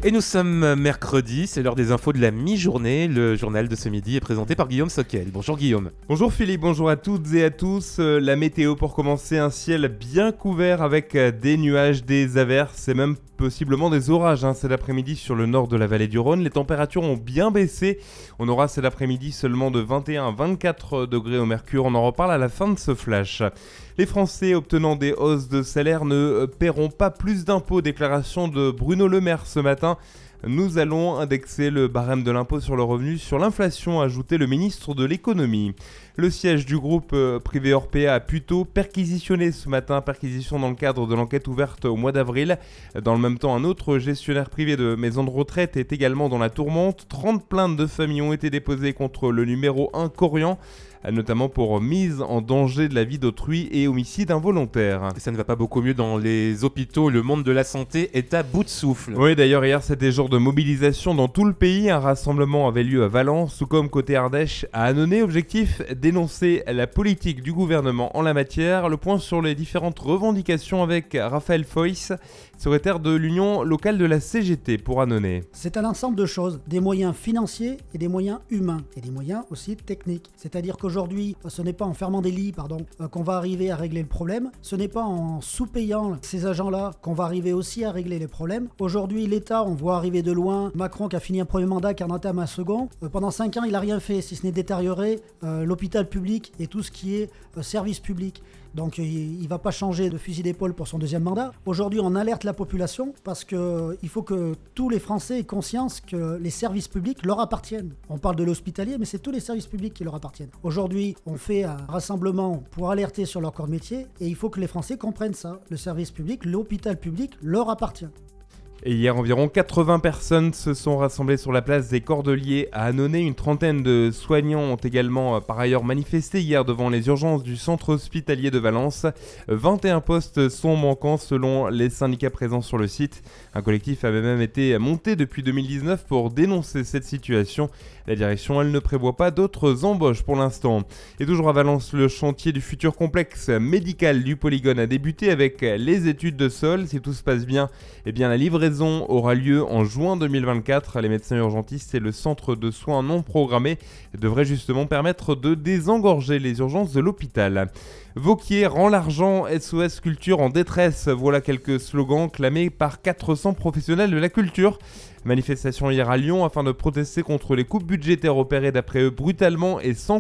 Et nous sommes mercredi, c'est l'heure des infos de la mi-journée. Le journal de ce midi est présenté par Guillaume Soquel. Bonjour Guillaume. Bonjour Philippe, bonjour à toutes et à tous. La météo pour commencer, un ciel bien couvert avec des nuages, des averses et même possiblement des orages cet après-midi sur le nord de la vallée du Rhône. Les températures ont bien baissé. On aura cet après-midi seulement de 21 à 24 degrés au mercure. On en reparle à la fin de ce flash. Les Français obtenant des hausses de salaire ne paieront pas plus d'impôts. Déclaration de Bruno Le Maire ce matin. Nous allons indexer le barème de l'impôt sur le revenu sur l'inflation, a ajouté le ministre de l'économie. Le siège du groupe privé Orpea a plutôt perquisitionné ce matin, perquisition dans le cadre de l'enquête ouverte au mois d'avril. Dans le même temps, un autre gestionnaire privé de maison de retraite est également dans la tourmente. 30 plaintes de familles ont été déposées contre le numéro 1 Corian, notamment pour mise en danger de la vie d'autrui et homicide involontaire. Ça ne va pas beaucoup mieux dans les hôpitaux, le monde de la santé est à bout de souffle. Oui, d'ailleurs hier c'était jour de mobilisation dans tout le pays. Un rassemblement avait lieu à Valence, tout comme côté Ardèche à Annonay. Objectif, dénoncer la politique du gouvernement en la matière. Le point sur les différentes revendications avec Raphaël Foïs, secrétaire de l'Union locale de la CGT pour Annonay. C'est un ensemble de choses, des moyens financiers et des moyens humains, et des moyens aussi techniques. C'est-à-dire qu'aujourd'hui, ce n'est pas en fermant des lits qu'on va arriver à régler le problème, ce n'est pas en sous-payant ces agents-là qu'on va arriver aussi à régler les problèmes. Aujourd'hui, l'État, on voit arriver de loin Macron qui a fini un premier mandat, qui en entame un second. Pendant 5 ans, il n'a rien fait, si ce n'est détériorer l'hôpital public et tout ce qui est service public. Donc il ne va pas changer de fusil d'épaule pour son deuxième mandat. Aujourd'hui, on alerte la population parce qu'il faut que tous les Français aient conscience que les services publics leur appartiennent. On parle de l'hospitalier, mais c'est tous les services publics qui leur appartiennent. Aujourd'hui, on fait un rassemblement pour alerter sur leur corps de métier et il faut que les Français comprennent ça. Le service public, l'hôpital public leur appartient. Et hier, environ 80 personnes se sont rassemblées sur la place des Cordeliers à Annonay. Une trentaine de soignants ont également par ailleurs manifesté hier devant les urgences du centre hospitalier de Valence. 21 postes sont manquants selon les syndicats présents sur le site. Un collectif avait même été monté depuis 2019 pour dénoncer cette situation. La direction, elle, ne prévoit pas d'autres embauches pour l'instant. Et toujours à Valence, le chantier du futur complexe médical du Polygone a débuté avec les études de sol. Si tout se passe bien, la livraison aura lieu en juin 2024. Les médecins urgentistes et le centre de soins non programmés devraient justement permettre de désengorger les urgences de l'hôpital. Vauquier rend l'argent, SOS Culture en détresse. Voilà quelques slogans clamés par 400 professionnels de la culture. Manifestation hier à Lyon afin de protester contre les coupes budgétaires opérées d'après eux brutalement et sans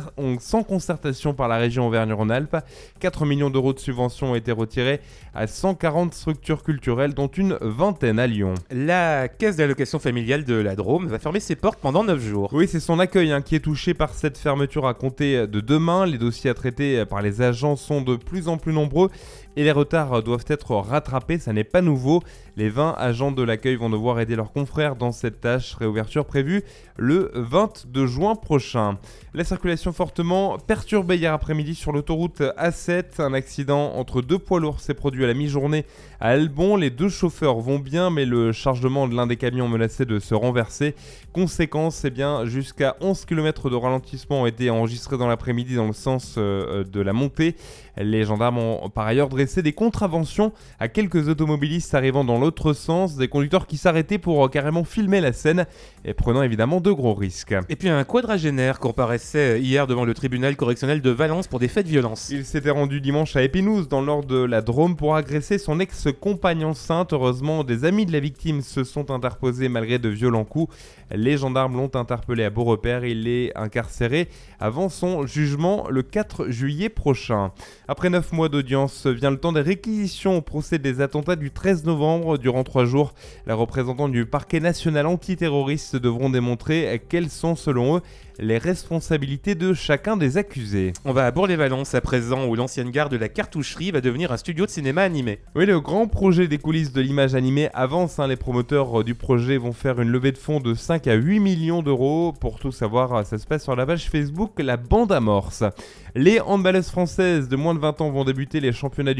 concertation par la région Auvergne-Rhône-Alpes. 4 millions d'euros de subventions ont été retirés à 140 structures culturelles dont une vingtaine à Lyon. La caisse d'allocation familiale de la Drôme va fermer ses portes pendant 9 jours. Oui, c'est son accueil qui est touché par cette fermeture à compter de demain. Les dossiers à traiter par les agents sont de plus en plus nombreux et les retards doivent être rattrapés, ça n'est pas nouveau. Les 20 agents de l'accueil vont devoir aider leurs confrères dans cette tâche. Réouverture prévue le 22 juin prochain. La circulation fortement perturbée hier après-midi sur l'autoroute A7. Un accident entre deux poids lourds s'est produit à la mi-journée à Albon. Les deux chauffeurs vont bien, mais le chargement de l'un des camions menaçait de se renverser. Conséquence, jusqu'à 11 km de ralentissement ont été enregistrés dans l'après-midi dans le sens de la montée. Les gendarmes ont par ailleurs dressé des contraventions à quelques automobilistes arrivant dans l'autre sens, des conducteurs qui s'arrêtaient pour carrément filmer la scène et prenant évidemment de gros risques. Et puis un quadragénaire comparaissait hier devant le tribunal correctionnel de Valence pour des faits de violence. Il s'était rendu dimanche à Épinouse dans le nord de la Drôme pour agresser son ex-compagne enceinte. Heureusement, des amis de la victime se sont interposés malgré de violents coups. Les gendarmes l'ont interpellé à Beaurepaire et il est incarcéré avant son jugement le 4 juillet prochain. Après 9 mois d'audience, vient le temps des réquisitions au procès des attentats du 13 novembre. Durant 3 jours, les représentants du parquet national antiterroriste devront démontrer quelles sont, selon eux, les responsabilités de chacun des accusés. On va à Bourg-les-Valences à présent, où l'ancienne gare de la Cartoucherie va devenir un studio de cinéma animé. Oui, le grand projet des coulisses de l'image animée avance. Les promoteurs du projet vont faire une levée de fonds de 5 à 8 millions d'euros. Pour tout savoir, ça se passe sur la page Facebook La Bande Amorce. Les handballeuses françaises de moins de 20 ans vont débuter les championnats du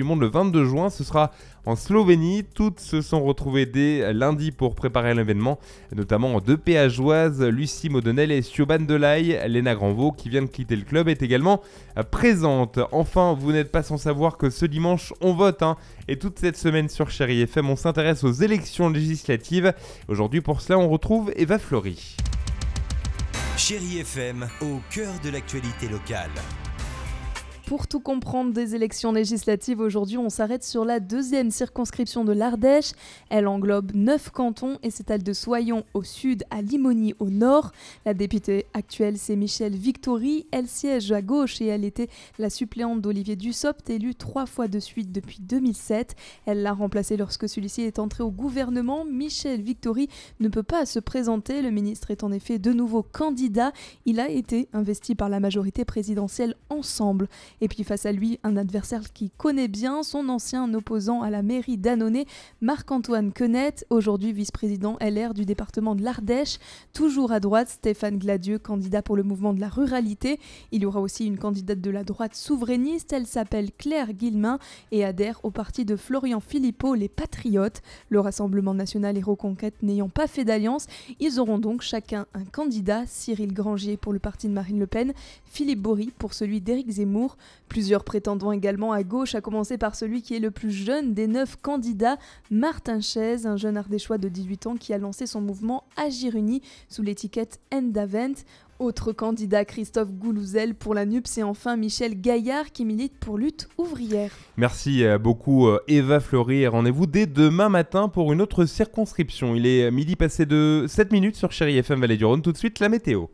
du Monde le 22 juin. Ce sera en Slovénie. Toutes se sont retrouvées dès lundi pour préparer l'événement, notamment deux péageoises, Lucie Modonel et Siobhan Delaye. Léna Granvaux, qui vient de quitter le club, est également présente. Enfin, vous n'êtes pas sans savoir que ce dimanche, on vote. Et toute cette semaine sur Chérie FM, on s'intéresse aux élections législatives. Aujourd'hui, pour cela, on retrouve Eva Fleury. Chérie FM, au cœur de l'actualité locale. Pour tout comprendre des élections législatives, aujourd'hui on s'arrête sur la deuxième circonscription de l'Ardèche. Elle englobe 9 cantons et s'étale de Soyons au sud à Limogny au nord. La députée actuelle c'est Michèle Victory. Elle siège à gauche et elle était la suppléante d'Olivier Dussopt, élue 3 fois de suite depuis 2007. Elle l'a remplacé lorsque celui-ci est entré au gouvernement. Michèle Victory ne peut pas se présenter. Le ministre est en effet de nouveau candidat. Il a été investi par la majorité présidentielle Ensemble. Et puis face à lui, un adversaire qu'il connaît bien, son ancien opposant à la mairie d'Annonay, Marc-Antoine Quenette, aujourd'hui vice-président LR du département de l'Ardèche. Toujours à droite, Stéphane Gladieux, candidat pour le mouvement de la ruralité. Il y aura aussi une candidate de la droite souverainiste, elle s'appelle Claire Guillemin et adhère au parti de Florian Philippot, les Patriotes. Le Rassemblement national et Reconquête n'ayant pas fait d'alliance, ils auront donc chacun un candidat, Cyril Grangier pour le parti de Marine Le Pen, Philippe Bory pour celui d'Éric Zemmour. Plusieurs prétendants également à gauche, à commencer par celui qui est le plus jeune des 9 candidats, Martin Chaise, un jeune ardéchois de 18 ans qui a lancé son mouvement Agir Uni sous l'étiquette Endavent. Autre candidat, Christophe Goulouzel pour la NUPS et enfin Michel Gaillard qui milite pour Lutte ouvrière. Merci beaucoup Eva Fleury et rendez-vous dès demain matin pour une autre circonscription. Il est midi passé de 7 minutes sur Chérie FM Vallée du Rhône. Tout de suite la météo.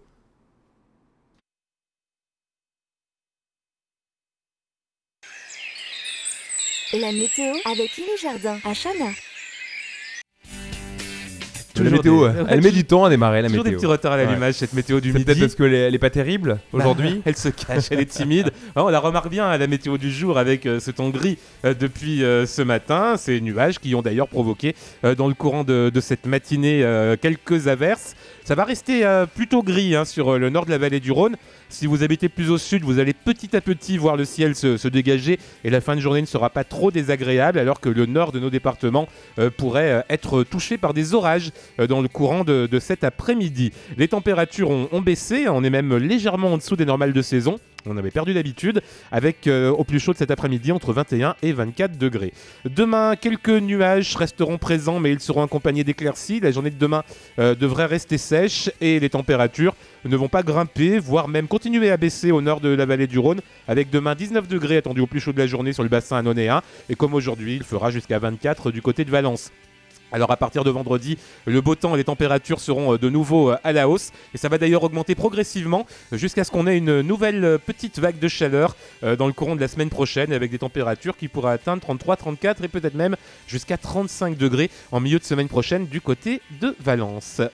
La météo avec Lily Jardin à Chana. La météo, elle met du temps à démarrer la Toujours météo. Des petits retards à l'allumage, cette météo du C'est midi. peut-être parce qu'elle est pas terrible aujourd'hui. Elle se cache, elle est timide. On la remarque bien à la météo du jour avec ce ton gris depuis ce matin. Ces nuages qui ont d'ailleurs provoqué dans le courant de cette matinée quelques averses. Ça va rester plutôt gris sur le nord de la vallée du Rhône. Si vous habitez plus au sud, vous allez petit à petit voir le ciel se dégager et la fin de journée ne sera pas trop désagréable alors que le nord de nos départements pourrait être touché par des orages dans le courant de cet après-midi. Les températures ont baissé, on est même légèrement en dessous des normales de saison. On avait perdu l'habitude avec au plus chaud de cet après-midi entre 21 et 24 degrés. Demain, quelques nuages resteront présents mais ils seront accompagnés d'éclaircies. La journée de demain devrait rester sèche et les températures ne vont pas grimper, voire même continuer à baisser au nord de la vallée du Rhône avec demain 19 degrés attendus au plus chaud de la journée sur le bassin annonéen et comme aujourd'hui, il fera jusqu'à 24 du côté de Valence. Alors à partir de vendredi, le beau temps et les températures seront de nouveau à la hausse et ça va d'ailleurs augmenter progressivement jusqu'à ce qu'on ait une nouvelle petite vague de chaleur dans le courant de la semaine prochaine avec des températures qui pourraient atteindre 33, 34 et peut-être même jusqu'à 35 degrés en milieu de semaine prochaine du côté de Valence.